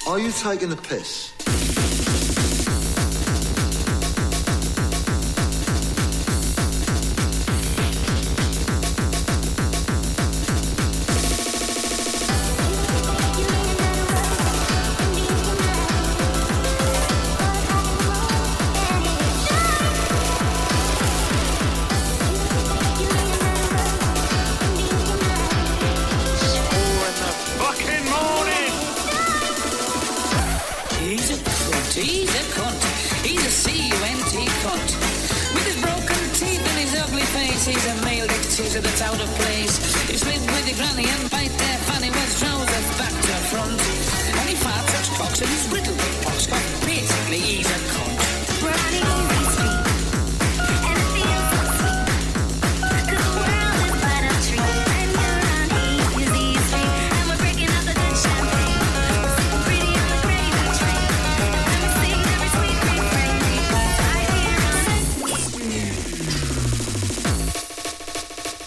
Are you taking the piss? He's a cunt. He's a C-U-N-T cunt. With his broken teeth and his ugly face, he's a male dictator that's out of place. He's lived with your granny and bite their fanny with trousers back to front. And he farts such cocks in his riddle.